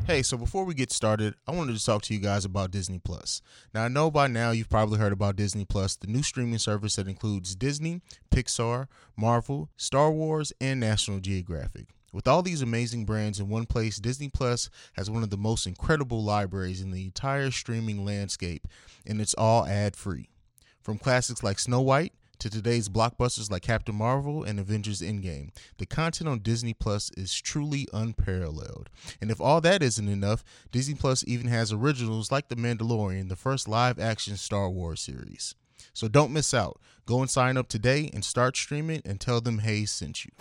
Hey, so before we get started, I wanted to talk to you guys about Disney Plus. Now, I know by now you've probably heard about Disney Plus, the new streaming service that includes Disney, Pixar, Marvel, Star Wars, and National Geographic. With all these amazing brands in one place, Disney Plus has one of the most incredible libraries in the entire streaming landscape, and it's all ad-free. From classics like Snow White to today's blockbusters like Captain Marvel and Avengers Endgame, the content on Disney Plus is truly unparalleled. And if all that isn't enough, Disney Plus even has originals like The Mandalorian, the first live-action Star Wars series. So don't miss out. Go and sign up today and start streaming and tell them Hayes sent you.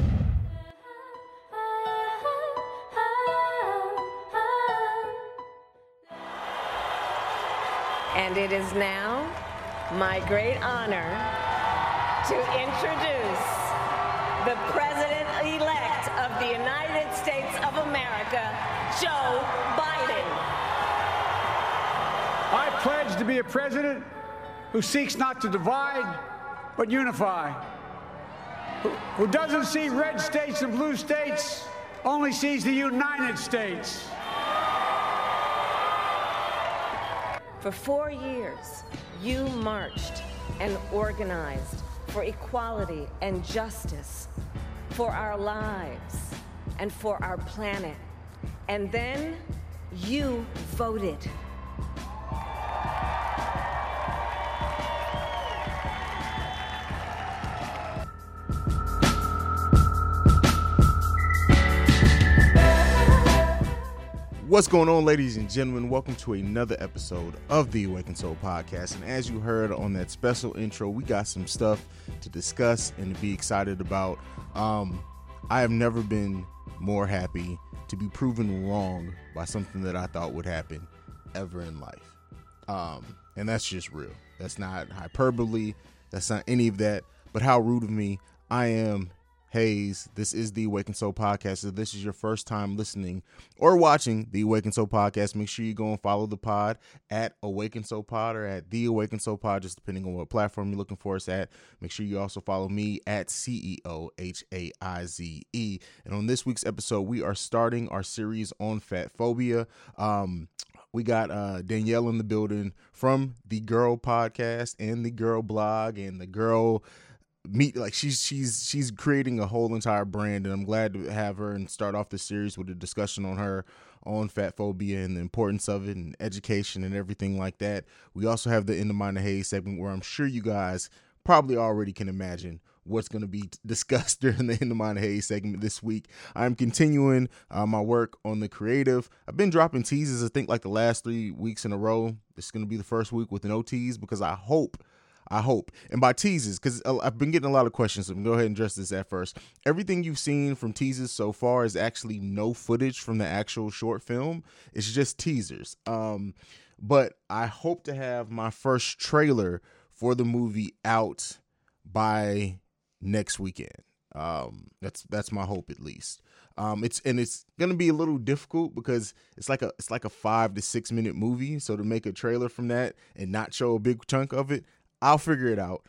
And it is now my great honor to introduce the President-elect of the United States of America, Joe Biden. I pledge to be a president who seeks not to divide, but unify, who doesn't see red states and blue states, only sees the United States. For 4 years, you marched and organized for equality and justice, for our lives and for our planet. And then you voted. What's going on, ladies and gentlemen? Welcome to another episode of the Awakened Soul Podcast. And as you heard on that special intro, we got some stuff to discuss and to be excited about. I have never been more happy to be proven wrong by something that I thought would happen ever in life. And that's just real. That's not hyperbole. That's not any of that. But how rude of me. I am Hayes. This is the Awakened Soul Podcast. If this is your first time listening or watching the Awakened Soul Podcast, make sure you go and follow the pod at Awakened Soul Pod or at the Awakened Soul Pod, just depending on what platform you're looking for us at. Make sure you also follow me at CEOHAIZE. And on this week's episode, we are starting our series on fat phobia. We got Danielle in the building from the Girl Podcast and the Girl Blog and the Girl Meet. Like she's creating a whole entire brand, and I'm glad to have her and start off the series with a discussion on her on fat phobia and the importance of it and education and everything like that. We also have the In the Mind of Hayes segment where I'm sure you guys probably already can imagine what's going to be discussed during the In the Mind of Hayes segment this week. I'm continuing my work on the creative. I've been dropping teasers, I think, like the last 3 weeks in a row. This is going to be the first week with no tease because I hope, and by teases, because I've been getting a lot of questions, so I'm going to go ahead and address this at first. Everything you've seen from teasers so far is actually no footage from the actual short film. It's just teasers. But I hope to have my first trailer for the movie out by next weekend. That's my hope, at least. It's going to be a little difficult because it's like a 5 to 6 minute movie. So to make a trailer from that and not show a big chunk of it, I'll figure it out.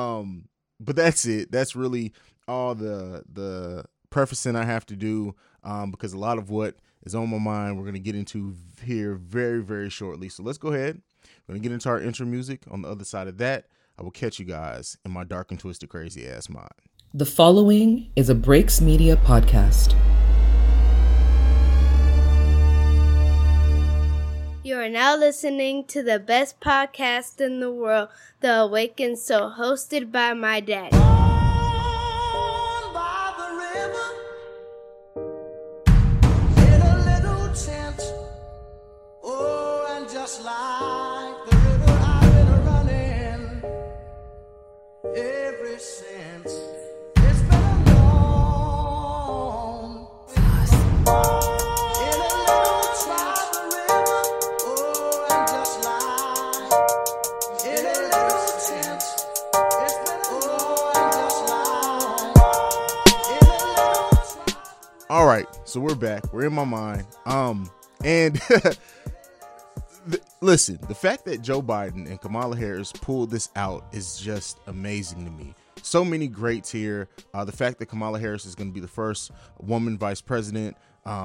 But that's it. That's really all the prefacing I have to do, because a lot of what is on my mind, we're going to get into here very, very shortly. So let's go ahead. We're going to get into our intro music. On the other side of that, I will catch you guys in my dark and twisted, crazy ass mind. The following is a Breaks Media podcast. You are now listening to the best podcast in the world, The Awakened Soul, hosted by my daddy. On by the river, in a little tent. Oh, and just like the river, I've been running ever since. It's been a long in a little tribal river. Oh, and just like in a little tent. It's been a long and just like in a little tribal. All right, so we're back. We're in my mind. And listen, the fact that Joe Biden and Kamala Harris pulled this out is just amazing to me. So many greats here. The fact that Kamala Harris is going to be the first woman vice president.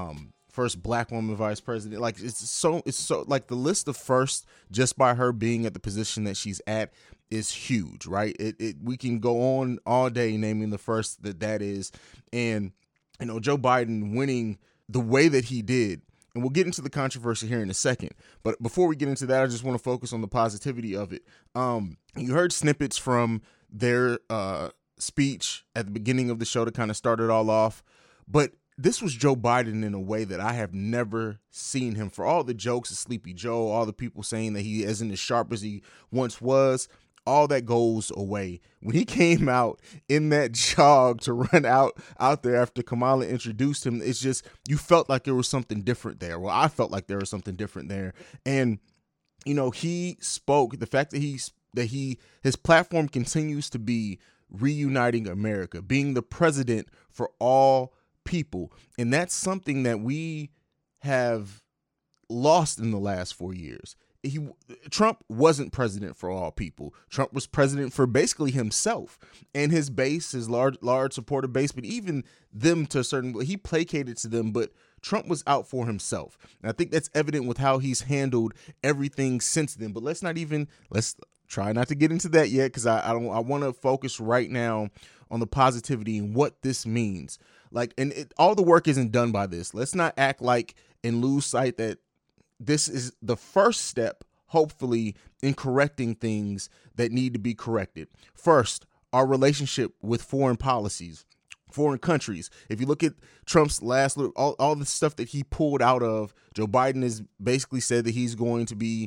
first black woman vice president. Like it's so like the list of first just by her being at the position that she's at is huge, right? We can go on all day naming the first that is. And, you know, Joe Biden winning the way that he did, and we'll get into the controversy here in a second. But before we get into that, I just want to focus on the positivity of it. You heard snippets from their speech at the beginning of the show to kind of start it all off. But this was Joe Biden in a way that I have never seen him. For all the jokes of Sleepy Joe, all the people saying that he isn't as sharp as he once was, all that goes away. When he came out in that jog to run out there after Kamala introduced him, it's just, you felt like there was something different there. Well, I felt like there was something different there. And, you know, he spoke, the fact that his platform continues to be reuniting America, being the president for all people. And that's something that we have lost in the last 4 years. Trump wasn't president for all people. Trump was president for basically himself and his base, his large supporter base, but even them to a certain, he placated to them, but Trump was out for himself. And I think that's evident with how he's handled everything since then. But let's try not to get into that yet, because I want to focus right now on the positivity and what this means. Like, and all the work isn't done by this. Let's not act like and lose sight that this is the first step, hopefully, in correcting things that need to be corrected. First, our relationship with foreign policies, foreign countries. If you look at Trump's last, all the stuff that he pulled out of, Joe Biden has basically said that he's going to be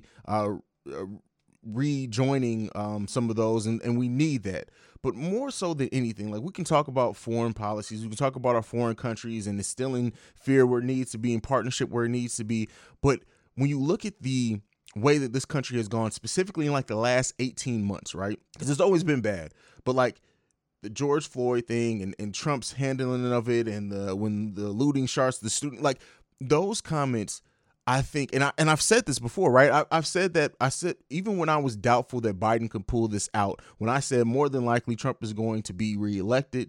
rejoining some of those, and we need that. But more so than anything, like, we can talk about foreign policies, we can talk about our foreign countries and instilling fear where it needs to be, in partnership where it needs to be. But when you look at the way that this country has gone, specifically in like the last 18 months, right? Because it's always been bad, but like the George Floyd thing and Trump's handling of it, and when the looting starts, the student, like those comments, I think, and I've said this before, right? I said even when I was doubtful that Biden could pull this out, when I said more than likely Trump is going to be reelected,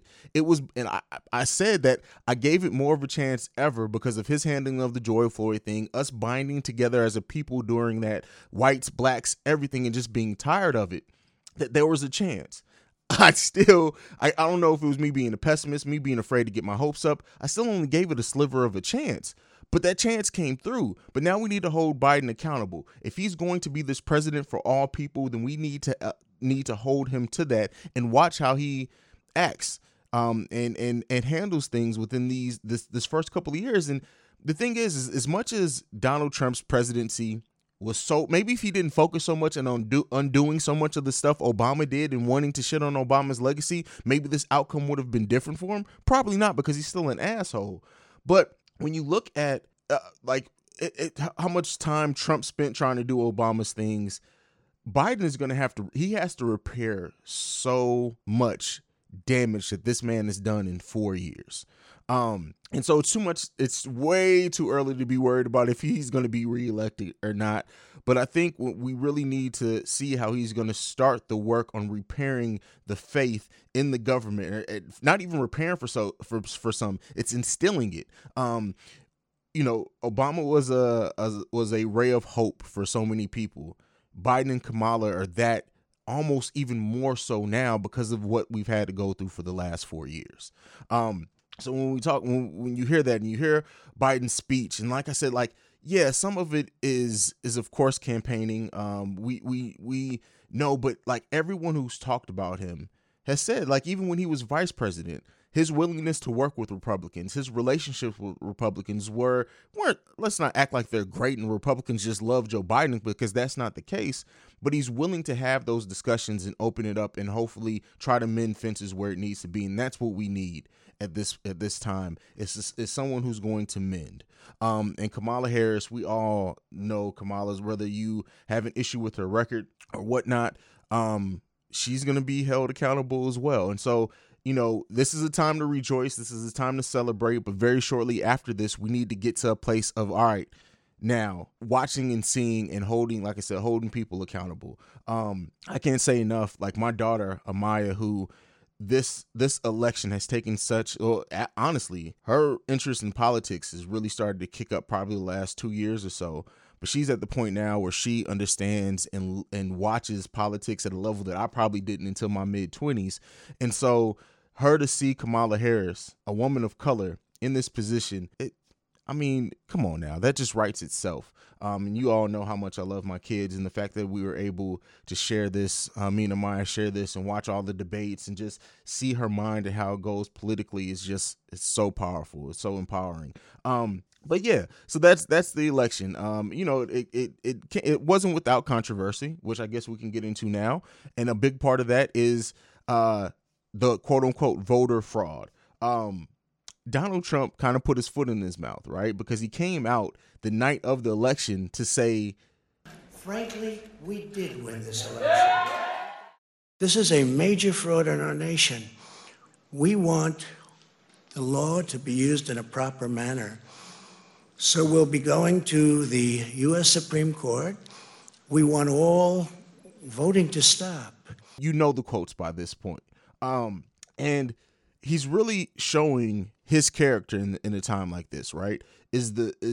I said that I gave it more of a chance ever because of his handling of the George Floyd thing, us binding together as a people during that, whites, blacks, everything, and just being tired of it, that there was a chance. I don't know if it was me being a pessimist, me being afraid to get my hopes up. I still only gave it a sliver of a chance. But that chance came through. But now we need to hold Biden accountable. If he's going to be this president for all people, then we need to hold him to that and watch how he acts and handles things within this first couple of years. And the thing is as much as Donald Trump's presidency was so, maybe if he didn't focus so much and on undoing so much of the stuff Obama did and wanting to shit on Obama's legacy, maybe this outcome would have been different for him. Probably not, because he's still an asshole. But when you look at how much time Trump spent trying to do Obama's things, Biden is going to he has to repair so much damage that this man has done in 4 years. And so it's way too early to be worried about if he's going to be reelected or not. But I think we really need to see how he's going to start the work on repairing the faith in the government, not even repairing for some, it's instilling it. You know, Obama was a ray of hope for so many people. Biden and Kamala are that, almost even more so now because of what we've had to go through for the last 4 years. So when you hear that and you hear Biden's speech, and like I said, like, yeah, some of it is of course campaigning. We know, but like everyone who's talked about him has said, like, even when he was vice president, his willingness to work with Republicans, his relationships with Republicans weren't, let's not act like they're great and Republicans just love Joe Biden, because that's not the case. But he's willing to have those discussions and open it up and hopefully try to mend fences where it needs to be. And that's what we need at this time. It's someone who's going to mend. And Kamala Harris, we all know Kamala's, whether you have an issue with her record or whatnot, she's going to be held accountable as well. And so, you know, this is a time to rejoice. This is a time to celebrate. But very shortly after this, we need to get to a place of, all right, now watching and seeing and holding, like I said, holding people accountable. I can't say enough. Like my daughter, Amaya, who this election has taken such, honestly, her interest in politics has really started to kick up probably the last 2 years or so. But she's at the point now where she understands and watches politics at a level that I probably didn't until my mid-20s. And so her to see Kamala Harris, a woman of color, in this position, I mean, come on now, that just writes itself. And you all know how much I love my kids, and the fact that we were able to share this, me and Amaya share this and watch all the debates and just see her mind and how it goes politically is just, it's so powerful. It's so empowering. But yeah, so that's the election. You know, it wasn't without controversy, which I guess we can get into now. And a big part of that is the quote unquote voter fraud. Donald Trump kind of put his foot in his mouth, right? Because he came out the night of the election to say, frankly, we did win this election. This is a major fraud in our nation. We want the law to be used in a proper manner. So we'll be going to the U.S. Supreme Court. We want all voting to stop. You know the quotes by this point. And he's really showing his character in a time like this, right? Is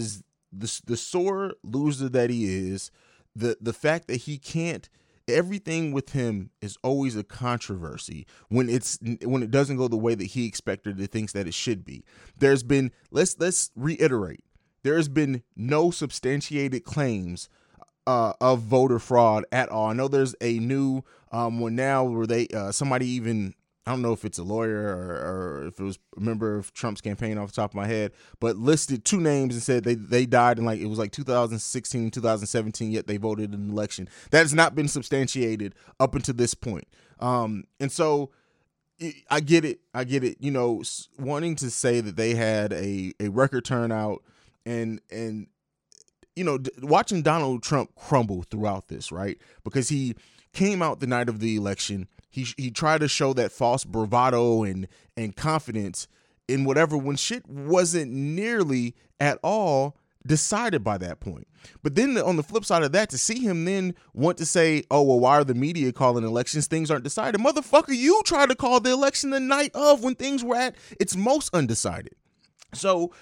the sore loser that he is, the fact that he can't, everything with him is always a controversy when it doesn't go the way that he expected or thinks that it should be. There's been, let's reiterate, there's been no substantiated claims of voter fraud at all. I know there's a new one now where they somebody even, I don't know if it's a lawyer or if it was a member of Trump's campaign off the top of my head, but listed two names and said they died in it was like 2016, 2017, yet they voted in an election. That has not been substantiated up until this point. And so I get it. You know, wanting to say that they had a record turnout and you know, watching Donald Trump crumble throughout this, right? Because he came out the night of the election. He tried to show that false bravado and confidence in whatever, when shit wasn't nearly at all decided by that point. But then on the flip side of that, to see him then want to say, oh, well, why are the media calling elections? Things aren't decided. Motherfucker, you tried to call the election the night of when things were at its most undecided. So,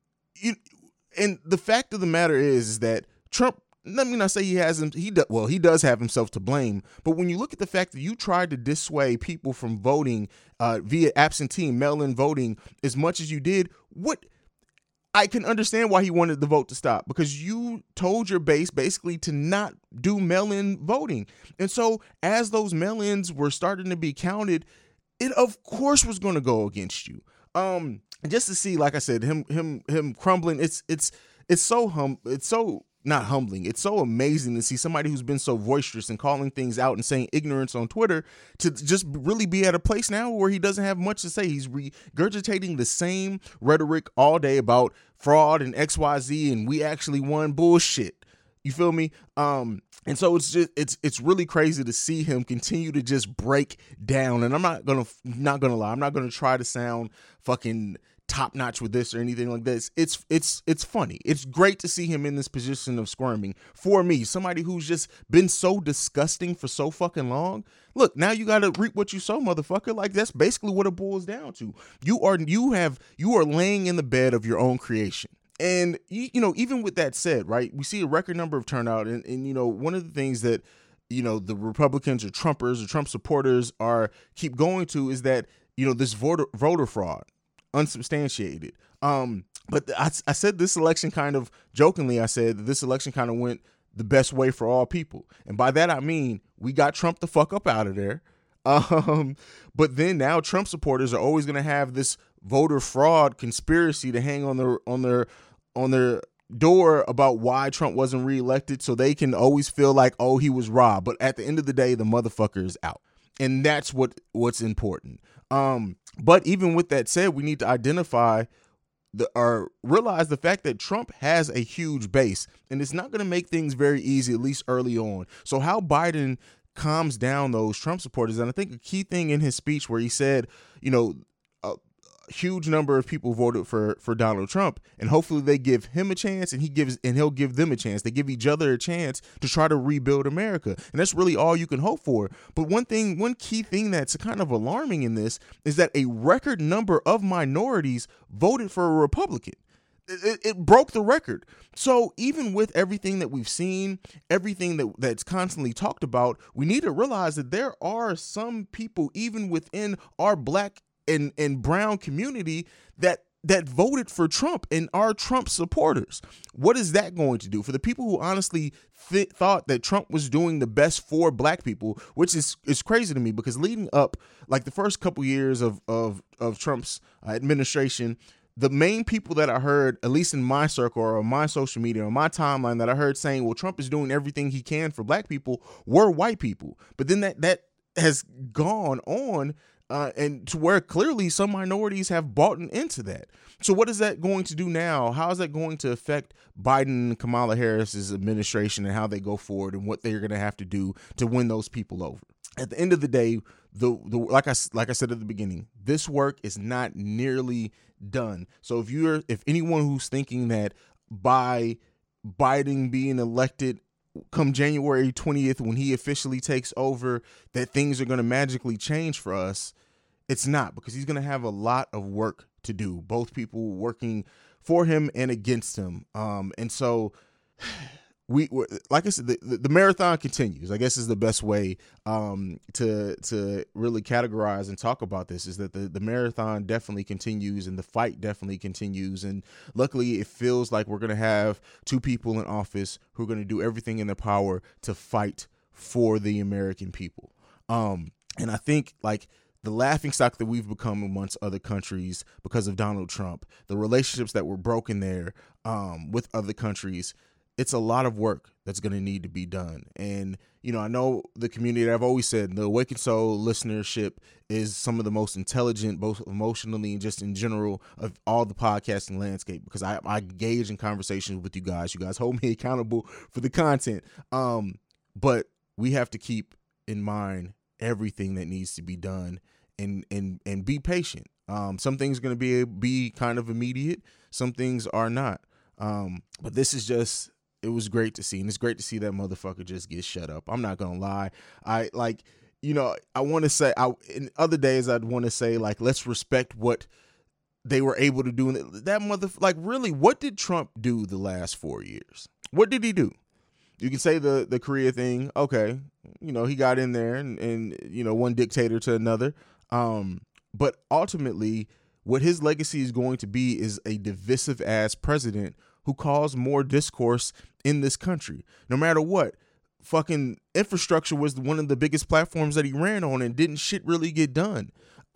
and the fact of the matter is that Trump, let me not say he does have himself to blame, but when you look at the fact that you tried to dissuade people from voting via absentee mail-in voting as much as you did, I can understand why he wanted the vote to stop, because you told your base basically to not do mail-in voting. And so as those mail-ins were starting to be counted, it of course was going to go against you. Just to see, like I said, him crumbling, it's so not humbling. It's so amazing to see somebody who's been so boisterous and calling things out and saying ignorance on Twitter to just really be at a place now where he doesn't have much to say. He's regurgitating the same rhetoric all day about fraud and XYZ and we actually won bullshit. You feel me? And so it's really crazy to see him continue to just break down. And I'm not gonna lie. I'm not gonna try to sound fucking top notch with this or anything like this. It's funny. It's great to see him in this position of squirming. For me, somebody who's just been so disgusting for so fucking long. Look, now you gotta reap what you sow, motherfucker. Like, that's basically what it boils down to. You are laying in the bed of your own creation. And, you know, even with that said, right, we see a record number of turnout. And you know, one of the things that, you know, the Republicans or Trumpers or Trump supporters keep going to is that, you know, this voter fraud, unsubstantiated. But I said this election kind of jokingly, I said that this election kind of went the best way for all people. And by that, I mean, we got Trump the fuck up out of there. But then now Trump supporters are always going to have this voter fraud conspiracy to hang on their door about why Trump wasn't reelected, so they can always feel like, oh, he was robbed. But at the end of the day, the motherfucker is out. And that's what's important. But even with that said, we need to identify realize the fact that Trump has a huge base, and it's not going to make things very easy, at least early on. So how Biden calms down those Trump supporters, and I think a key thing in his speech where he said, you know, huge number of people voted for Donald Trump, and hopefully they give him a chance, and he'll give them a chance. They give each other a chance to try to rebuild America, and that's really all you can hope for. But one key thing that's kind of alarming in this is that a record number of minorities voted for a Republican. It broke the record. So even with everything that we've seen, everything that's constantly talked about, we need to realize that there are some people, even within our black and brown community, that voted for Trump and are Trump supporters. What is that going to do for the people who honestly thought that Trump was doing the best for black people, which is crazy to me, because leading up, like the first couple years of Trump's administration, the main people that I heard, at least in my circle or on my social media or my timeline, that I heard saying, well, Trump is doing everything he can for black people, were white people. But then that has gone on and to where clearly some minorities have bought into that. So what is that going to do now? How is that going to affect Biden and Kamala Harris's administration and how they go forward and what they're going to have to do to win those people over? At the end of the day, like I said at the beginning, this work is not nearly done. So if anyone who's thinking that by Biden being elected come January 20th, when he officially takes over, that things are going to magically change for us, it's not, because he's going to have a lot of work to do, both people working for him and against him. And so we like I said, the marathon continues, I guess, is the best way to really categorize and talk about this, is that the marathon definitely continues and the fight definitely continues. And luckily it feels like we're going to have two people in office who are going to do everything in their power to fight for the American people. And I think, like, the laughingstock that we've become amongst other countries because of Donald Trump, the relationships that were broken there with other countries, it's a lot of work that's going to need to be done. And, you know, I know the community, I've always said, the Awakened Soul listenership is some of the most intelligent, both emotionally and just in general, of all the podcasting landscape, because I engage in conversations with you guys. You guys hold me accountable for the content. But we have to keep in mind everything that needs to be done and be patient. Some things are going to be kind of immediate. Some things are not. But this is just, it was great to see. And it's great to see that motherfucker just get shut up. I'm not going to lie. I want to say, in other days, I'd want to say, like, let's respect what they were able to do. That like, really, what did Trump do the last 4 years? What did he do? You can say the Korea thing. Okay. You know, he got in there and you know, one dictator to another. But ultimately, what his legacy is going to be is a divisive ass president who caused more discourse in this country. No matter what, fucking infrastructure was one of the biggest platforms that he ran on, and didn't shit really get done.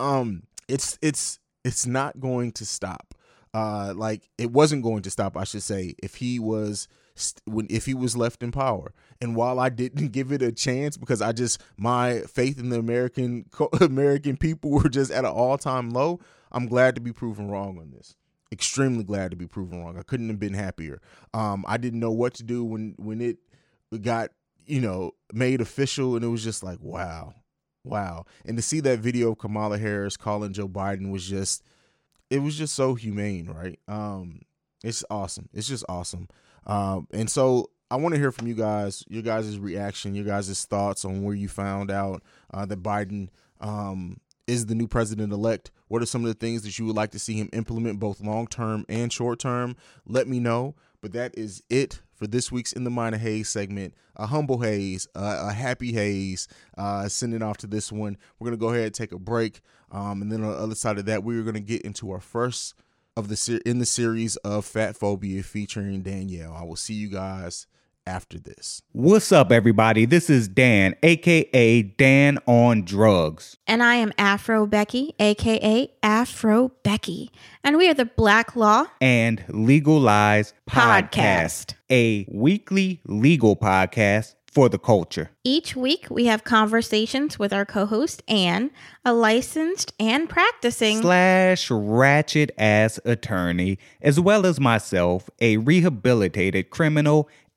It's not going to stop. Like, it wasn't going to stop, I should say, if he was left in power. And while I didn't give it a chance, because my faith in the American people were just at an all-time low, I'm glad to be proven wrong on this. Extremely glad to be proven wrong. I couldn't have been happier. I didn't know what to do when it got, you know, made official, and it was just like, wow. And to see that video of Kamala Harris calling Joe Biden was just so humane, right? It's awesome. It's just awesome. And so I want to hear from you guys, your guys' reaction, your guys' thoughts on where you found out that Biden is the new president-elect. What are some of the things that you would like to see him implement, both long-term and short-term? Let me know. But that is it for this week's In the Mind of Hayes segment. A humble Hayes, a happy Hayes, sending off to this one. We're going to go ahead and take a break. And then on the other side of that, we're going to get into our first of in the series of Fat Phobia featuring Danielle. I will see you guys after this. What's up, everybody? This is Dan, aka Dan on Drugs. And I am Afro Becky, aka Afro Becky. And we are the Black Law and Legal Lies Podcast, a weekly legal podcast for the culture. Each week, we have conversations with our co-host, Anne, a licensed and practicing / ratchet ass attorney, as well as myself, a rehabilitated criminal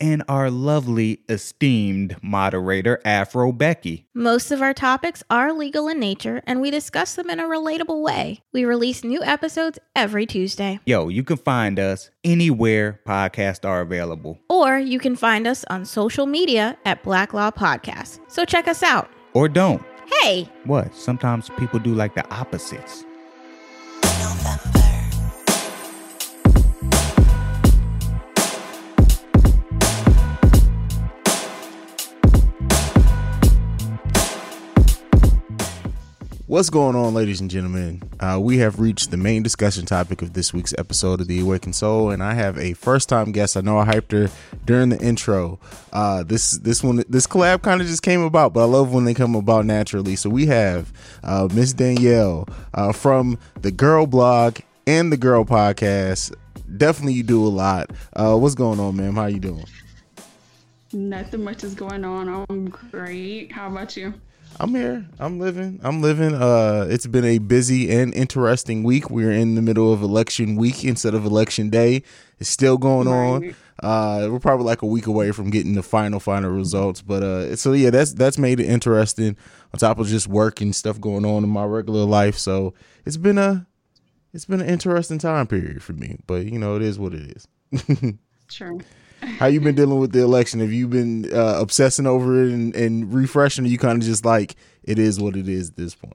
and our lovely, esteemed moderator, Afro Becky. Most of our topics are legal in nature, and we discuss them in a relatable way. We release new episodes every Tuesday. Yo, you can find us anywhere podcasts are available. Or you can find us on social media at Black Law Podcast. So check us out. Or don't. Hey! What? Sometimes people do like the opposites. What's going on, ladies and gentlemen? We have reached the main discussion topic of this week's episode of The Awakened Soul, and I have a first-time guest. I know I hyped her during the intro. This collab kind of just came about, but I love when they come about naturally. So we have Miss Danielle from the Girl Blog and the Girl Podcast. Definitely, you do a lot. What's going on, ma'am? How you doing? Nothing much is going on. I'm great. How about you? I'm here. I'm living. It's been a busy and interesting week. We're in the middle of election week instead of election day. It's still going on. We're probably like a week away from getting the final results. But so yeah, that's made it interesting on top of just work and stuff going on in my regular life. So it's been an interesting time period for me. But you know, it is what it is. Sure. How you been dealing with the election? Have you been obsessing over it and refreshing? Or you kind of just like, it is what it is at this point?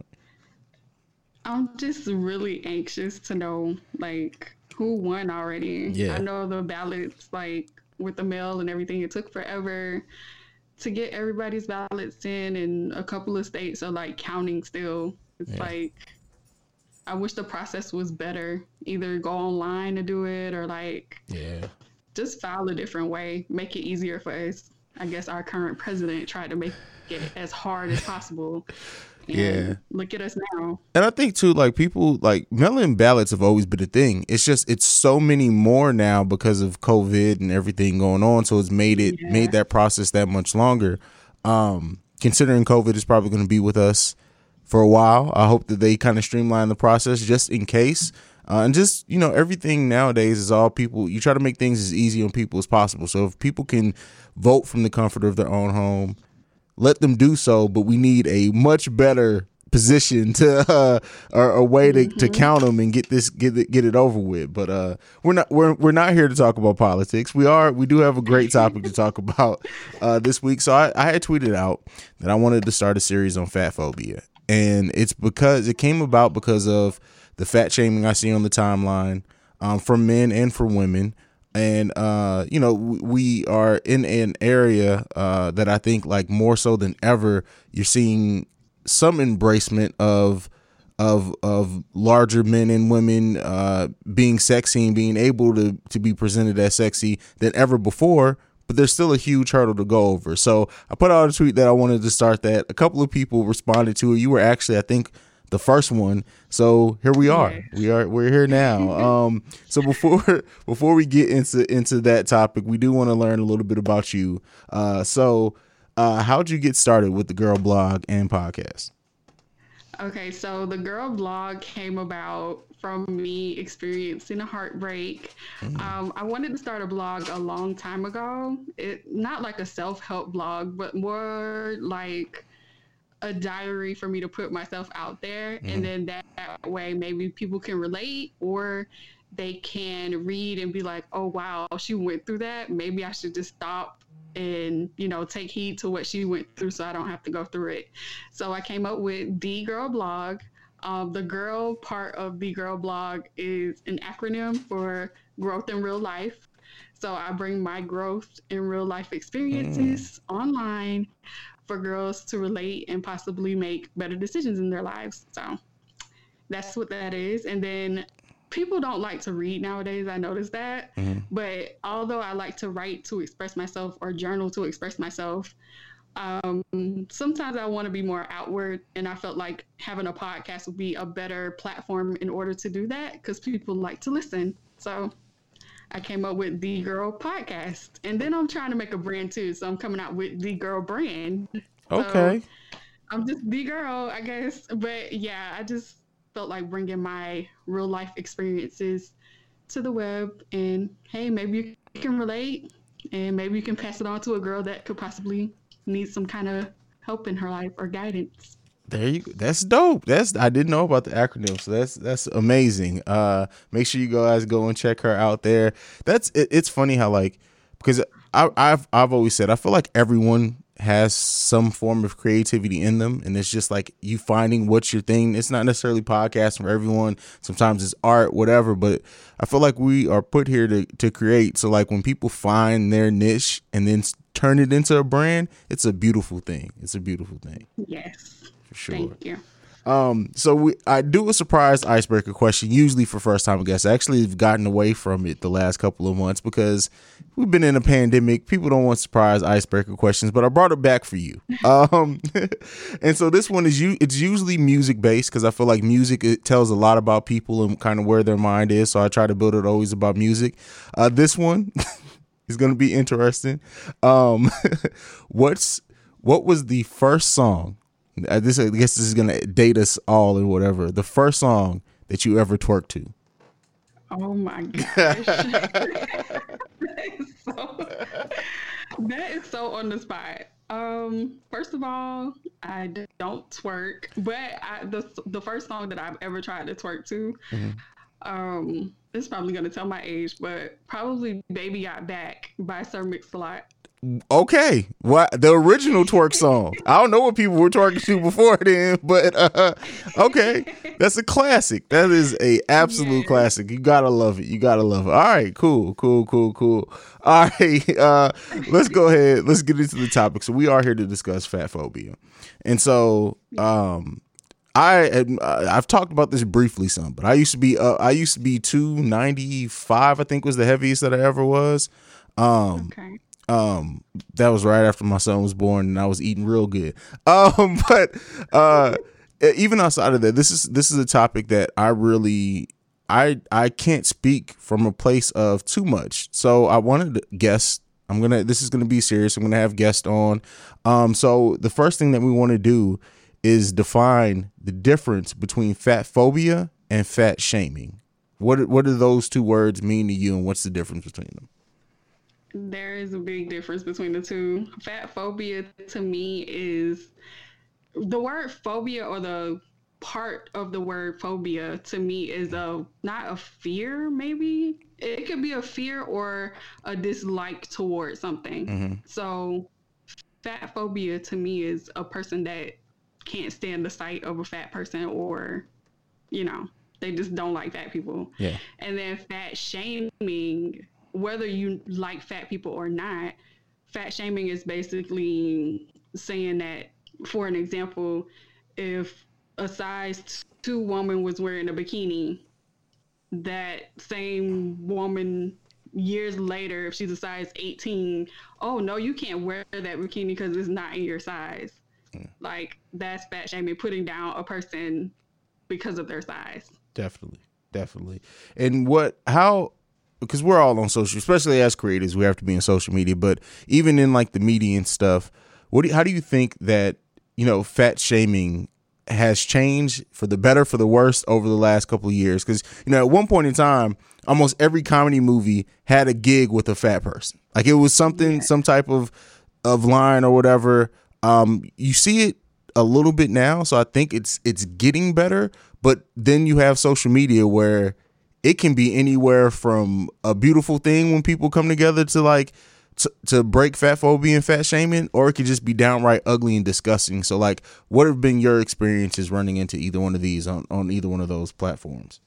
I'm just really anxious to know, like, who won already. Yeah. I know the ballots, like, with the mail and everything, it took forever to get everybody's ballots in, and a couple of states are, like, counting still. It's like, I wish the process was better. Either go online to do it or, like... Yeah. Just file a different way, make it easier for us. I guess our current president tried to make it as hard as possible. And look at us now. And I think too, like people like mail-in ballots have always been a thing. It's just it's so many more now because of COVID and everything going on. So it's made that process that much longer. Considering COVID is probably going to be with us for a while, I hope that they kind of streamline the process just in case. And just, you know, everything nowadays is all people. You try to make things as easy on people as possible. So if people can vote from the comfort of their own home, let them do so. But we need a much better position to or a way to count them and get it over with. But we're not here to talk about politics. We do have a great topic to talk about this week. So I had tweeted out that I wanted to start a series on fat phobia, and it's because it came about because of the fat shaming I see on the timeline for men and for women. And, you know, we are in an area that I think like more so than ever, you're seeing some embracement of larger men and women being sexy and being able to be presented as sexy than ever before. But there's still a huge hurdle to go over. So I put out a tweet that I wanted to start that. A couple of people responded to it. You were actually, I think, the first one. So here we are. We're here now. So before we get into that topic, we do want to learn a little bit about you. So how'd you get started with the Girl Blog and podcast? Okay, so the Girl Blog came about from me experiencing a heartbreak. I wanted to start a blog a long time ago. Not like a self-help blog, but more like a diary for me to put myself out there. And then that way maybe people can relate, or they can read and be like, oh wow, she went through that. Maybe I should just stop and, you know, take heed to what she went through so I don't have to go through it. So I came up with The Girl Blog. The girl part of The Girl Blog is an acronym for growth in real life. So I bring my growth in real life experiences online for girls to relate and possibly make better decisions in their lives. So that's what that is. And then people don't like to read nowadays. I noticed that. But although I like to write to express myself or journal to express myself, sometimes I want to be more outward. And I felt like having a podcast would be a better platform in order to do that, because people like to listen. So I came up with The Girl Podcast. And then I'm trying to make a brand too. So I'm coming out with The Girl brand. Okay. So I'm just The Girl, I guess. But yeah, I just felt like bringing my real life experiences to the web. And hey, maybe you can relate. and maybe you can pass it on to a girl that could possibly need some kind of help in her life or guidance. There you go. That's dope. I didn't know about the acronym, so that's amazing. Make sure you guys go and check her out there. It's funny how, like, because I've always said I feel like everyone has some form of creativity in them, and it's just like you finding what's your thing. It's not necessarily podcasting for everyone. Sometimes it's art, whatever, but I feel like we are put here to create. So like when people find their niche and then turn it into a brand, it's a beautiful thing. It's a beautiful thing. Yes. For sure. Thank you. So I do a surprise icebreaker question, usually for first time guests. Actually, we've gotten away from it the last couple of months because we've been in a pandemic. People don't want surprise icebreaker questions, but I brought it back for you. And so this one it's usually music based because I feel like music, it tells a lot about people and kind of where their mind is. So I try to build it always about music. This one is going to be interesting. What was the first song? I guess this is gonna date us all and whatever. The first song that you ever twerked to. Oh my gosh. That is so on the spot. First of all, I don't twerk, but the first song that I've ever tried to twerk to, it's probably gonna tell my age, but probably "Baby Got Back" by Sir Mix-a-Lot. Okay, what the original twerk song? I don't know what people were twerking to before then, but okay, that's a classic. That is a absolute classic. You gotta love it. You gotta love it. All right, cool. All right, let's go ahead. Let's get into the topic. So we are here to discuss fat phobia, and so I've talked about this briefly some, but I used to be 295. I think was the heaviest that I ever was. Okay. That was right after my son was born and I was eating real good. But even outside of that, this is a topic that I can't speak from a place of too much. So I wanted to guest. This is gonna be serious. I'm gonna have guests on. So the first thing that we want to do is define the difference between fat phobia and fat shaming. What do those two words mean to you, and what's the difference between them? There is a big difference between the two. Fat phobia to me is the word phobia, or the part of the word phobia to me is not a fear. Maybe it could be a fear or a dislike towards something. Mm-hmm. So fat phobia to me is a person that can't stand the sight of a fat person, or they just don't like fat people. Yeah. And then fat shaming, whether you like fat people or not, fat shaming is basically saying that, for an example, if a size 2 woman was wearing a bikini, that same woman years later, if she's a size 18, oh no, you can't wear that bikini because it's not in your size. Like, that's fat shaming, putting down a person because of their size. Definitely. And because we're all on social, especially as creators, we have to be in social media, but even in like the media and stuff, how do you think that, fat shaming has changed for the better, for the worse over the last couple of years? Because, at one point in time, almost every comedy movie had a gig with a fat person. Like, it was something, some type of line or whatever. You see it a little bit now, so I think it's getting better, but then you have social media where it can be anywhere from a beautiful thing when people come together to like to break fat phobia and fat shaming, or it could just be downright ugly and disgusting. So like, what have been your experiences running into either one of these on either one of those platforms?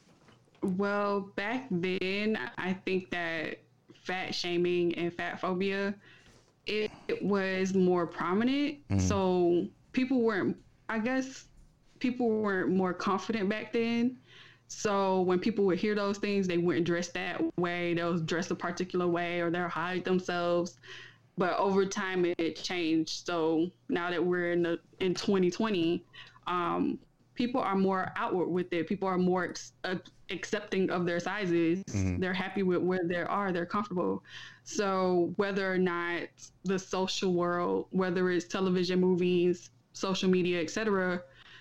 Well, back then, I think that fat shaming and fat phobia, it was more prominent. So people weren't more confident back then. So when people would hear those things, they wouldn't dress that way. They'll dress a particular way, or they'll hide themselves. But over time, it changed. So now that we're in 2020, people are more outward with it. People are more accepting of their sizes. They're happy with where they are. They're comfortable. So whether or not the social world, whether it's television, movies, social media, etc.,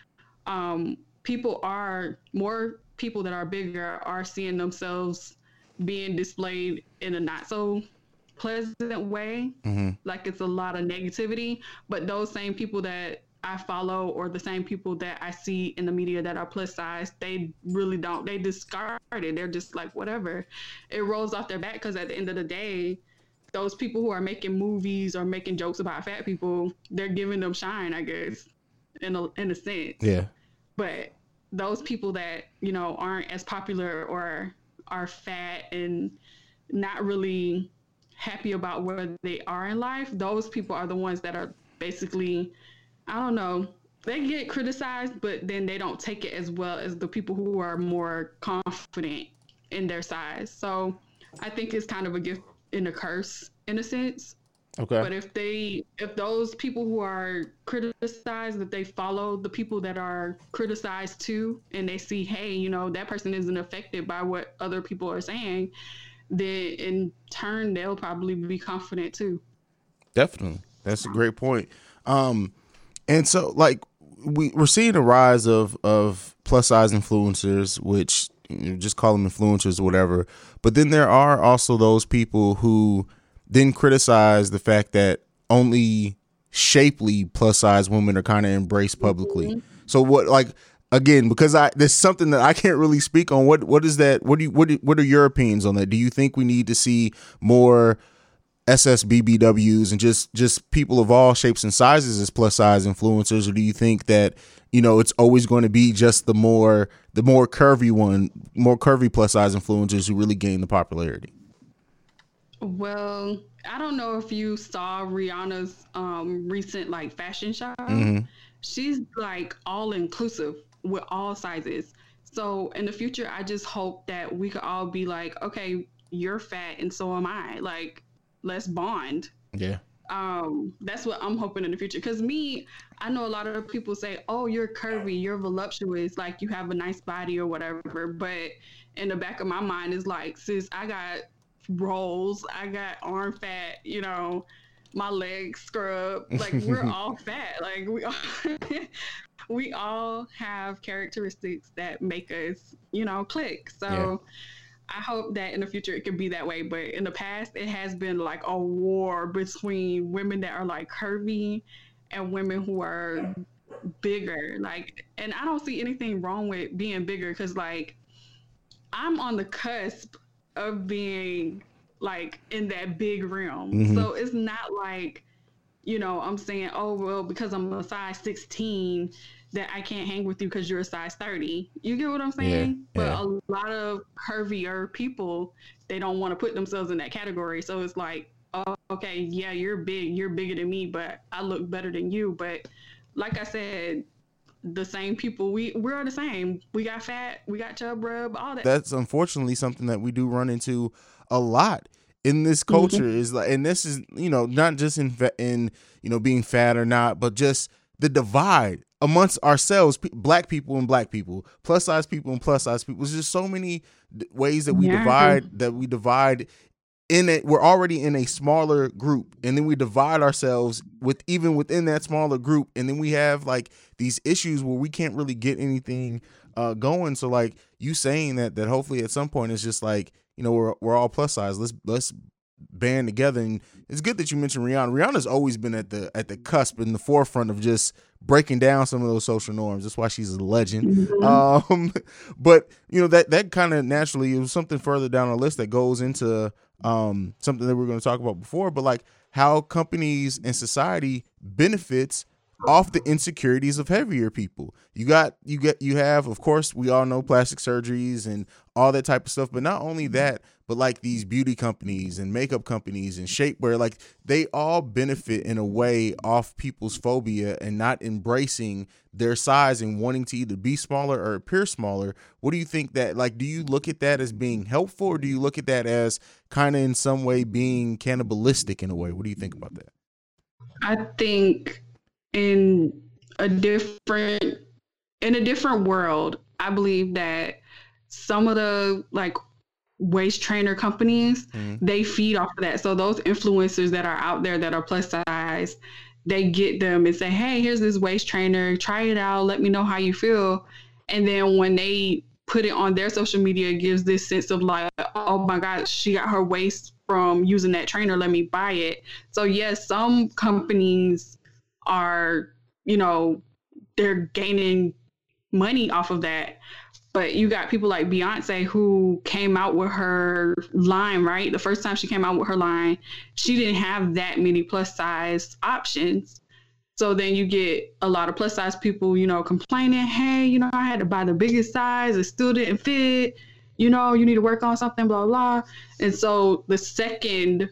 people that are bigger are seeing themselves being displayed in a not so pleasant way, like it's a lot of negativity, but those same people that I follow or the same people that I see in the media that are plus size, they really don't, they discard it. They're just like, whatever. It rolls off their back because at the end of the day, those people who are making movies or making jokes about fat people, they're giving them shine, I guess, in a sense. Yeah. But those people that, you know, aren't as popular or are fat and not really happy about where they are in life, those people are the ones that are basically, I don't know, they get criticized, but then they don't take it as well as the people who are more confident in their size. So I think it's kind of a gift and a curse in a sense. Okay. But if those people who are criticized, that they follow the people that are criticized too, and they see, hey, you know, that person isn't affected by what other people are saying, then in turn, they'll probably be confident too. Definitely. That's a great point. And so like we're seeing a rise of plus size influencers, which just call them influencers or whatever. But then there are also those people who then criticize the fact that only shapely plus size women are kind of embraced publicly. So what, like, again, because there's something that I can't really speak on. What is that? What are your opinions on that? Do you think we need to see more SSBBWs and just people of all shapes and sizes as plus size influencers, or do you think that, you know, it's always going to be just the more curvy plus size influencers who really gain the popularity? Well, I don't know if you saw Rihanna's recent like fashion show. She's like all inclusive with all sizes. So in the future, I just hope that we could all be like, okay, you're fat and so am I. Like, let's bond. Yeah. That's what I'm hoping in the future. Because I know a lot of people say, oh, you're curvy, you're voluptuous, like you have a nice body or whatever. But in the back of my mind is like, sis, I got rolls, I got arm fat, you know, my legs scrub. Like, we're all fat. Like, we all have characteristics that make us, you know, click. So yeah. I hope that in the future it could be that way. But in the past, it has been like a war between women that are like curvy and women who are bigger. Like, and I don't see anything wrong with being bigger because, like, I'm on the cusp of being like in that big realm. So it's not like, you know, I'm saying, oh, well, because I'm a size 16 that I can't hang with you because you're a size 30. You get what I'm saying? Yeah, yeah. But a lot of curvier people, they don't want to put themselves in that category. So it's like, oh, okay, yeah, you're bigger than me, but I look better than you. But like I said, the same people, we're the same. We got fat, we got chub rub, all that. That's unfortunately something that we do run into a lot in this culture. Is like, and this is, you know, not just in you know, being fat or not, but just the divide amongst ourselves, black people and black people, plus size people and plus size people. There's just so many ways that we divide in it. We're already in a smaller group, and then we divide ourselves even within that smaller group, and then we have like these issues where we can't really get anything going. So like you saying that hopefully at some point it's just like, you know, we're all plus size. Let's band together. And it's good that you mentioned Rihanna. Rihanna's always been at the cusp, in the forefront of just breaking down some of those social norms. That's why she's a legend. But you know, that kind of naturally, it was something further down our list that goes into something that we're going to talk about before, but like how companies and society benefits off the insecurities of heavier people. You have, of course, we all know plastic surgeries and all that type of stuff, but not only that, but like these beauty companies and makeup companies and shapewear, like they all benefit in a way off people's phobia and not embracing their size and wanting to either be smaller or appear smaller. What do you think that, like, do you look at that as being helpful, or do you look at that as kind of in some way being cannibalistic in a way? What do you think about that? I think in a different world, I believe that some of the like waist trainer companies, they feed off of that. So those influencers that are out there that are plus size, they get them and say, hey, here's this waist trainer, try it out, let me know how you feel. And then when they put it on their social media, it gives this sense of like, oh my God, she got her waist from using that trainer, let me buy it. So yes, some companies are, you know, they're gaining money off of that. But you got people like Beyonce who came out with her line, right? The first time she came out with her line, she didn't have that many plus size options. So then you get a lot of plus size people, you know, complaining, hey, you know, I had to buy the biggest size. It still didn't fit. You know, you need to work on something, blah, blah. And so the second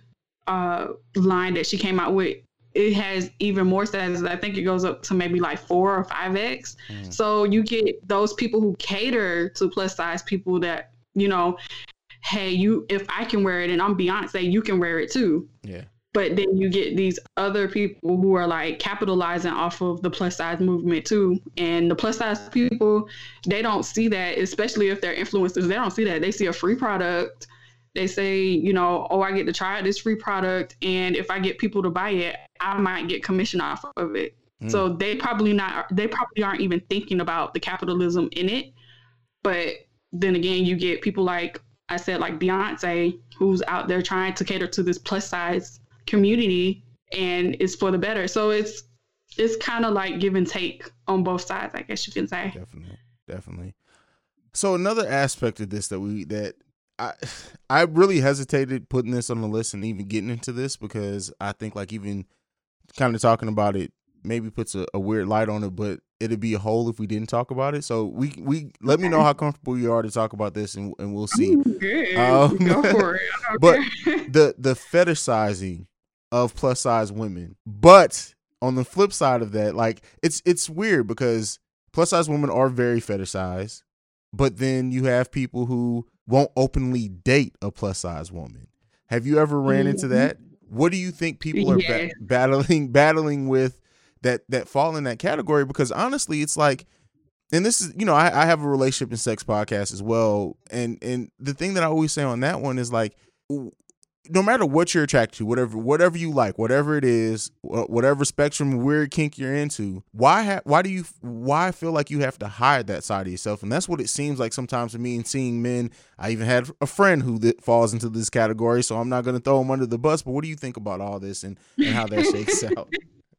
line that she came out with, it has even more sizes. I think it goes up to maybe like 4 or 5X. So you get those people who cater to plus size people that, you know, hey, if I can wear it and I'm Beyonce, you can wear it too. Yeah. But then you get these other people who are like capitalizing off of the plus size movement too. And the plus size people, they don't see that, especially if they're influencers, they don't see that. They see a free product. They say, you know, oh, I get to try out this free product. And if I get people to buy it, I might get commission off of it. So they probably aren't even thinking about the capitalism in it. But then again, you get people like I said, like Beyonce, who's out there trying to cater to this plus size community, and it's for the better. So it's kind of like give and take on both sides, I guess you can say. Definitely. So another aspect of this that I really hesitated putting this on the list and even getting into this, because I think like even kind of talking about it maybe puts a weird light on it, but it'd be a hole if we didn't talk about it. So we let me know how comfortable you are to talk about this, and we'll see. Go for it. But the fetishizing of plus size women, but on the flip side of that, like it's weird because plus size women are very fetishized, but then you have people who won't openly date a plus size woman. Have you ever ran into that? What do you think people are battling with that fall in that category? Because honestly, it's like, and this is, you know, I have a relationship and sex podcast as well. And the thing that I always say on that one is like, no matter what you're attracted to, whatever you like, whatever it is, whatever spectrum of weird kink you're into, why feel like you have to hide that side of yourself? And that's what it seems like sometimes to me in seeing men. I even had a friend who falls into this category, so I'm not going to throw him under the bus. But what do you think about all this and how that shakes out?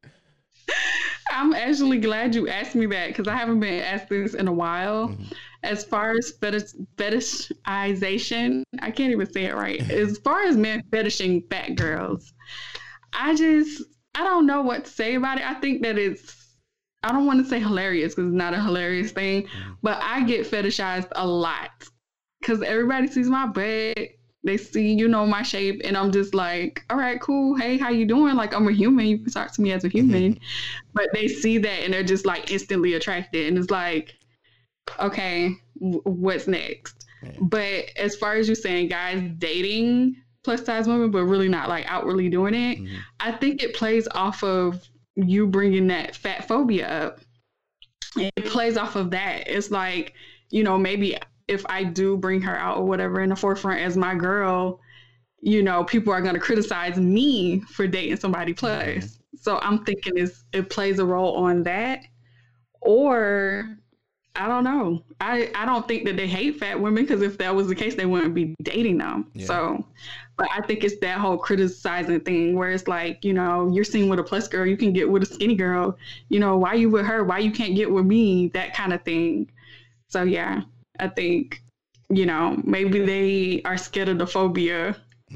I'm actually glad you asked me that, because I haven't been asked this in a while. As far as fetishization, I can't even say it right. As far as men fetishing fat girls, I don't know what to say about it. I think that I don't want to say hilarious, because it's not a hilarious thing, but I get fetishized a lot because everybody sees my butt. They see, you know, my shape, and I'm just like, all right, cool. Hey, how you doing? Like, I'm a human. You can talk to me as a human. But they see that and they're just like instantly attracted. And it's like, okay, what's next? But as far as you saying guys dating plus size women, but really not like outwardly doing it, I think it plays off of you bringing that fat phobia up. It plays off of that. It's like, you know, maybe if I do bring her out or whatever in the forefront as my girl, you know, people are going to criticize me for dating somebody plus. So I'm thinking it plays a role on that. Or I don't know. I don't think that they hate fat women, because if that was the case, they wouldn't be dating them. Yeah. So, but I think it's that whole criticizing thing where it's like, you know, you're seen with a plus girl, you can get with a skinny girl. You know, why you with her? Why you can't get with me? That kind of thing. So, yeah. I think, you know, maybe they are scared of the phobia.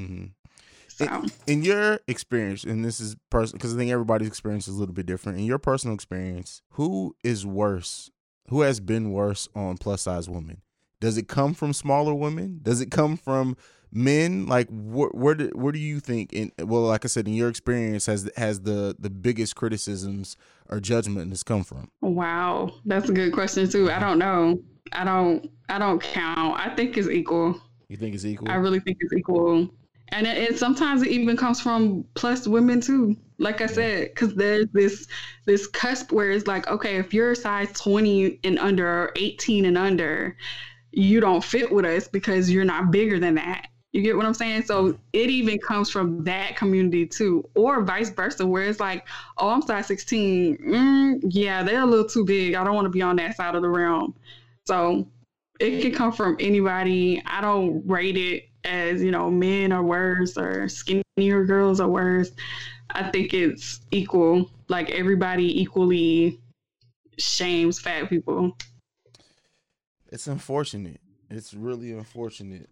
So. In your experience, and this is personal, because I think everybody's experience is a little bit different. In your personal experience, who is worse? Who has been worse on plus size women? Does it come from smaller women? Does it come from men? Like, where do you think? Well, like I said, in your experience, has the biggest criticisms or judgment has come from? Wow, that's a good question too. I don't know. I don't count. I think it's equal. You think it's equal? I really think it's equal. And it sometimes it even comes from plus women too. Like I said, because there's this cusp where it's like, okay, if you're size 20 and under or 18 and under, you don't fit with us because you're not bigger than that. You get what I'm saying? So it even comes from that community too, or vice versa, where it's like, oh, I'm size 16. Yeah, they're a little too big. I don't want to be on that side of the realm. So it can come from anybody. I don't rate it as, men are worse or skinnier girls are worse. I think it's equal. Like everybody equally shames fat people. It's unfortunate. It's really unfortunate.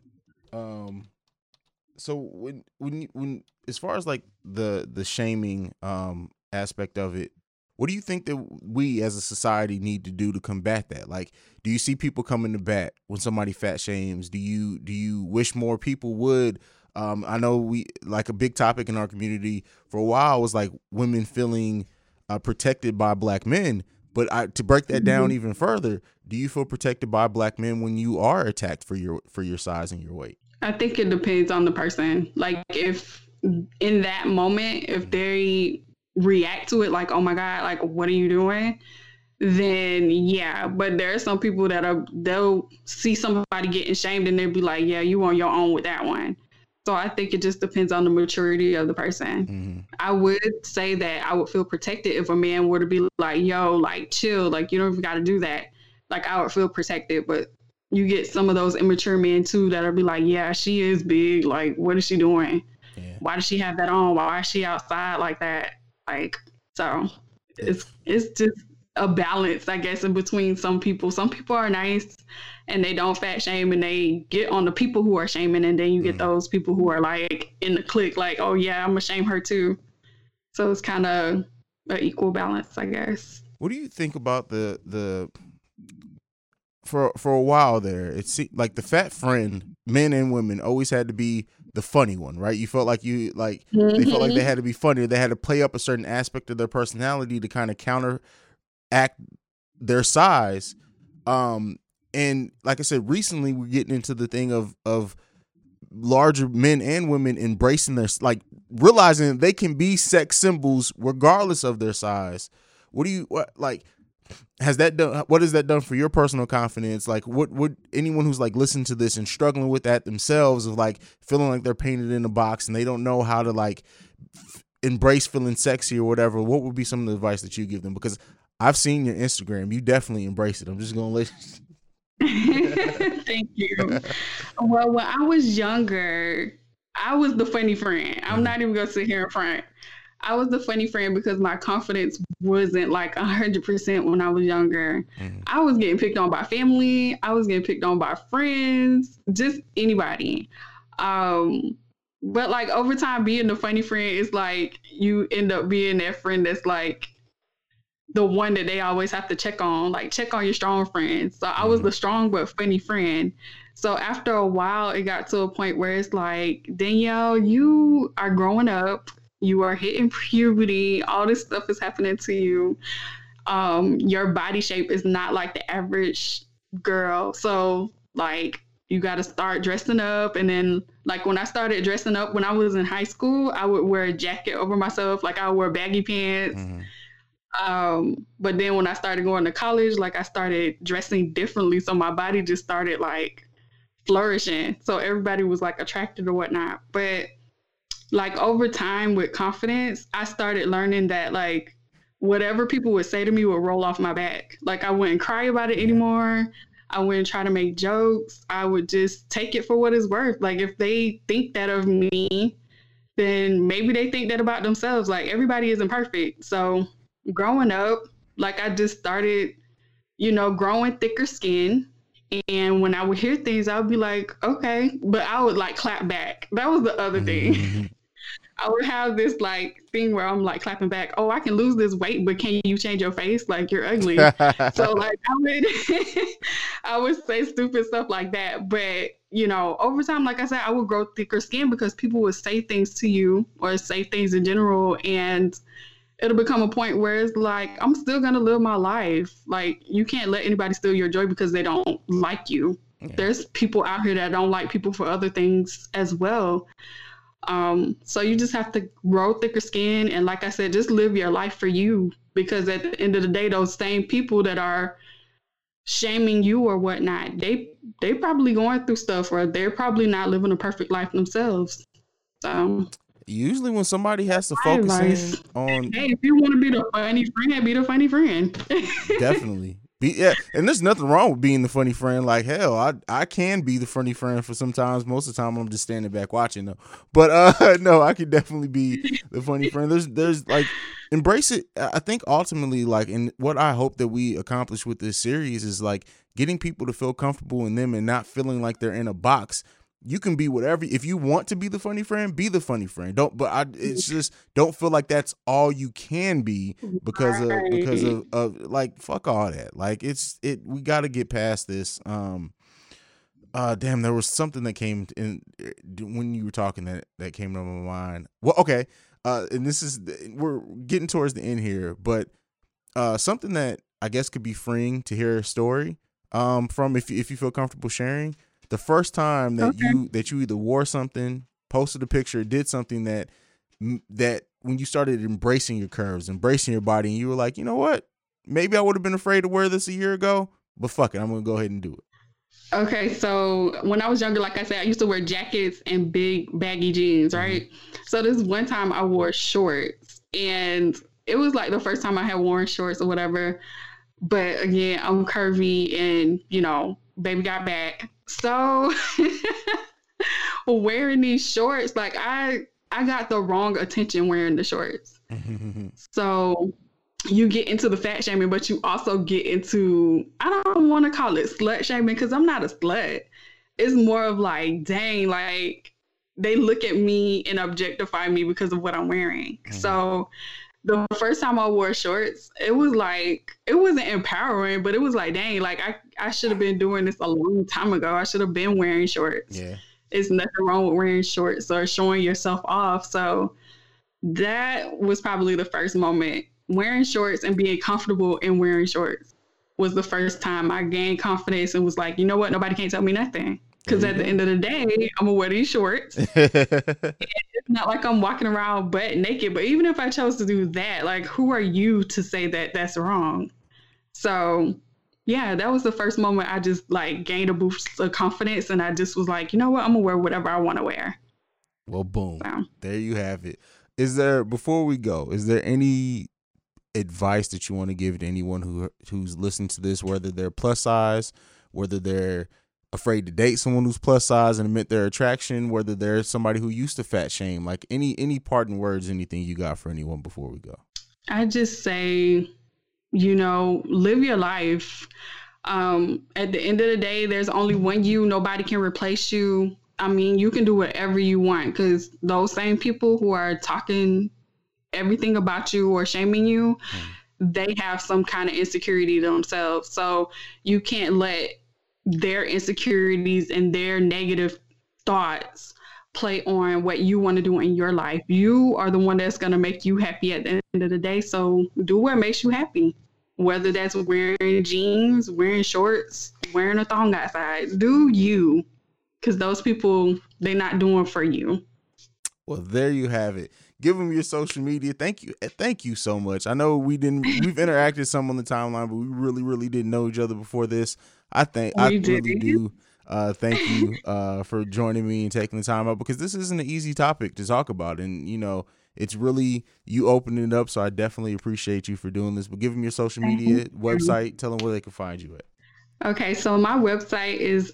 So when as far as like the shaming aspect of it, what do you think that we as a society need to do to combat that? Like, do you see people coming to bat when somebody fat shames? Do you wish more people would? I know we like a big topic in our community for a while was like women feeling protected by black men. But to break that down even further, do you feel protected by black men when you are attacked for your size and your weight? I think it depends on the person. Like if in that moment, if they react to it like, oh my God, like what are you doing? Then yeah, but there are some people that they'll see somebody getting shamed and they'll be like, yeah, you on your own with that one. So I think it just depends on the maturity of the person. Mm-hmm. I would say that I would feel protected if a man were to be like, yo, like chill, like you don't even got to do that. Like I would feel protected, but you get some of those immature men too that'll be like, yeah, she is big. Like, what is she doing? Yeah. Why does she have that on? Why is she outside like that? Like, so it's just a balance, I guess, in between some people. Some people are nice and they don't fat shame and they get on the people who are shaming. And then you get those people who are like in the clique, like, oh yeah, I'm gonna shame her too. So it's kind of an equal balance, I guess. What do you think about the for a while there, it seemed like the fat friend, men and women, always had to be the funny one, right? You felt like they felt like they had to be funny. They had to play up a certain aspect of their personality to kind of counteract their size. And like I said, recently we're getting into the thing of larger men and women embracing their, like realizing they can be sex symbols regardless of their size. What has that done? What has that done for your personal confidence? Like, what would anyone who's like listening to this and struggling with that themselves, of like feeling like they're painted in a box and they don't know how to like embrace feeling sexy or whatever? What would be some of the advice that you give them? Because I've seen your Instagram, you definitely embrace it. I'm just gonna let you. Thank you. Well, when I was younger, I was the funny friend. I'm not even gonna sit here in front. I was the funny friend because my confidence wasn't like 100% when I was younger. I was getting picked on by family. I was getting picked on by friends, just anybody. But like over time, being the funny friend is like you end up being that friend that's like the one that they always have to check on your strong friends. So I was the strong but funny friend. So after a while, it got to a point where it's like, Danielle, you are growing up. You are hitting puberty. All this stuff is happening to you. Your body shape is not like the average girl. So like you got to start dressing up. And then like when I started dressing up, when I was in high school, I would wear a jacket over myself. Like I would wear baggy pants. But then when I started going to college, like I started dressing differently. So my body just started like flourishing. So everybody was like attracted or whatnot. But like over time with confidence, I started learning that like whatever people would say to me would roll off my back. Like I wouldn't cry about it anymore. I wouldn't try to make jokes. I would just take it for what it's worth. Like if they think that of me, then maybe they think that about themselves. Like everybody isn't perfect. So growing up, like I just started, growing thicker skin. And when I would hear things, I would be like, okay, but I would like clap back. That was the other thing. I would have this like thing where I'm like clapping back. Oh, I can lose this weight, but can you change your face? Like you're ugly. So like I would say stupid stuff like that. But over time, like I said, I would grow thicker skin because people would say things to you or say things in general, and it'll become a point where it's like, I'm still going to live my life. Like you can't let anybody steal your joy because they don't like you. Yeah. There's people out here that don't like people for other things as well. So you just have to grow thicker skin. And like I said, just live your life for you, because at the end of the day, those same people that are shaming you or whatnot, they probably going through stuff, or they're probably not living a perfect life themselves. So usually when somebody has to focus in on, hey, if you want to be the funny friend, be the funny friend. And there's nothing wrong with being the funny friend. Like, hell, I can be the funny friend for sometimes. Most of the time I'm just standing back watching though. But no, I could definitely be the funny friend. There's like, embrace it. I think ultimately, like, and what I hope that we accomplish with this series is like getting people to feel comfortable in them and not feeling like they're in a box. You can be whatever. If you want to be the funny friend, be the funny friend. It's just don't feel like that's all you can be because of like, fuck all that. Like we got to get past this. Damn, there was something that came in when you were talking that came to my mind. Well, okay. And we're getting towards the end here, but something that I guess could be freeing to hear a story from if you feel comfortable sharing. The first time that you either wore something, posted a picture, did something that when you started embracing your curves, embracing your body, and you were like, you know what? Maybe I would have been afraid to wear this a year ago, but fuck it, I'm gonna go ahead and do it. Okay, so when I was younger, like I said, I used to wear jackets and big baggy jeans, right? So this one time I wore shorts, and it was like the first time I had worn shorts or whatever. But again, I'm curvy, and baby got back. So wearing these shorts, like I got the wrong attention wearing the shorts. So you get into the fat shaming, but you also get into, I don't want to call it slut shaming because I'm not a slut. It's more of like, dang, like they look at me and objectify me because of what I'm wearing. So the first time I wore shorts, it was like, it wasn't empowering, but it was like, dang, like I should have been doing this a long time ago. I should have been wearing shorts. Yeah. It's nothing wrong with wearing shorts or showing yourself off. So that was probably the first moment. Wearing shorts and being comfortable in wearing shorts was the first time I gained confidence and was like, you know what? Nobody can't tell me nothing. Because at the end of the day, I'm going to wear these shorts. And it's not like I'm walking around butt naked. But even if I chose to do that, like, who are you to say that that's wrong? So, yeah, that was the first moment I just, like, gained a boost of confidence. And I just was like, you know what? I'm going to wear whatever I want to wear. Well, boom. So, there you have it. Before we go, is there any advice that you want to give to anyone who's listening to this, whether they're plus size, whether they're afraid to date someone who's plus size and admit their attraction, whether they're somebody who used to fat shame, like any parting words, anything you got for anyone before we go? I just say, live your life. At the end of the day, there's only one you. Nobody can replace you. I mean, you can do whatever you want because those same people who are talking everything about you or shaming you, they have some kind of insecurity themselves. So you can't let their insecurities and their negative thoughts play on what you want to do in your life. You are the one that's going to make you happy at the end of the day. So do what makes you happy, whether that's wearing jeans, wearing shorts, wearing a thong outside. Do you, because those people, they're not doing for you. Well, there you have it. Give them your social media. Thank you so much. I know we've interacted some on the timeline, but we really, really didn't know each other before this. I really do. Thank you for joining me and taking the time out because this isn't an easy topic to talk about. And, it's really you opening it up. So I definitely appreciate you for doing this. But give them your social media website. Tell them where they can find you at. Okay, so my website is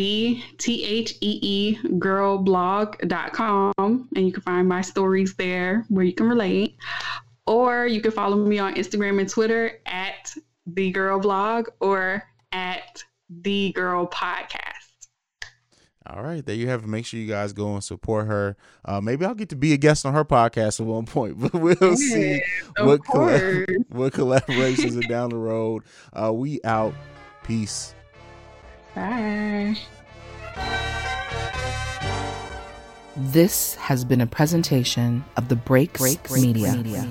theteegirlblog.com, and you can find my stories there where you can relate. Or you can follow me on Instagram and Twitter at thegirlblog or at thegirlpodcast. All right, there you have it. Make sure you guys go and support her. Maybe I'll get to be a guest on her podcast at one point, but we'll see what collaborations are down the road. We out. Peace. Bye. This has been a presentation of the Breaks Media.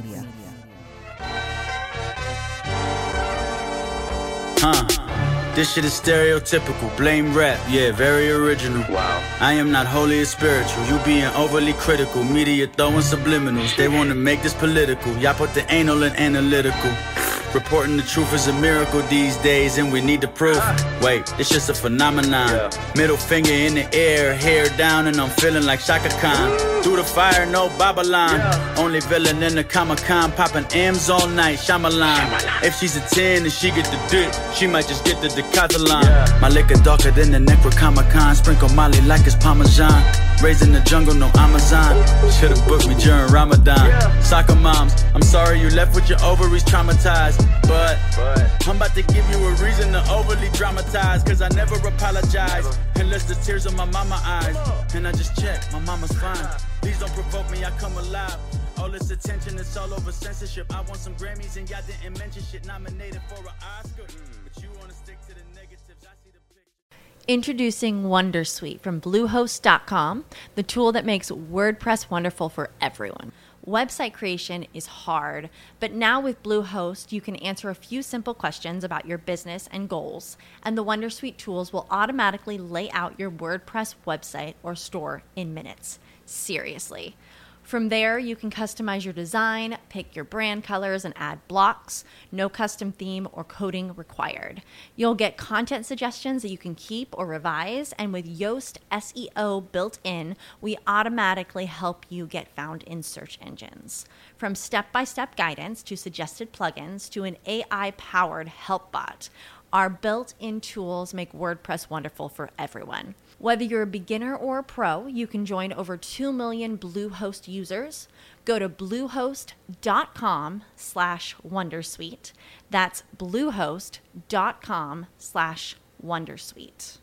This shit is stereotypical, blame rap, yeah, very original. Wow. I am not holy or spiritual, you being overly critical. Media throwing subliminals, they want to make this political. Y'all put the anal in analytical. Reporting the truth is a miracle these days, and we need the proof. Wait, it's just a phenomenon. Middle finger in the air, hair down, and I'm feeling like Shaka Khan. Through the fire, no Babylon. Only villain in the Comic-Con, popping M's all night, Shyamalan. If she's a 10 and she get the dick, she might just get the Decathlon. My liquor darker than the Necronomicon. Sprinkle Molly like it's Parmesan. Raised in the jungle, no Amazon. Should've booked me during Ramadan. Soccer moms, I'm sorry you left with your ovaries traumatized, but I'm about to give you a reason to overly dramatize. Cause I never apologize unless the tears of my mama eyes. And I just check, my mama's fine. Please don't provoke me, I come alive. All this attention, it's all over censorship. I want some Grammys and y'all didn't mention shit. Nominated for an Oscar, but you wanna stick to the negatives. I see the picture. Introducing Wondersuite from Bluehost.com, the tool that makes WordPress wonderful for everyone. Website creation is hard, but now with Bluehost, you can answer a few simple questions about your business and goals, and the Wondersuite tools will automatically lay out your WordPress website or store in minutes. Seriously. From there, you can customize your design, pick your brand colors, and add blocks. No custom theme or coding required. You'll get content suggestions that you can keep or revise, and with Yoast SEO built in, we automatically help you get found in search engines. From step-by-step guidance to suggested plugins to an AI-powered help bot, our built-in tools make WordPress wonderful for everyone. Whether you're a beginner or a pro, you can join over 2 million Bluehost users. Go to bluehost.com/wondersuite. That's bluehost.com/wondersuite.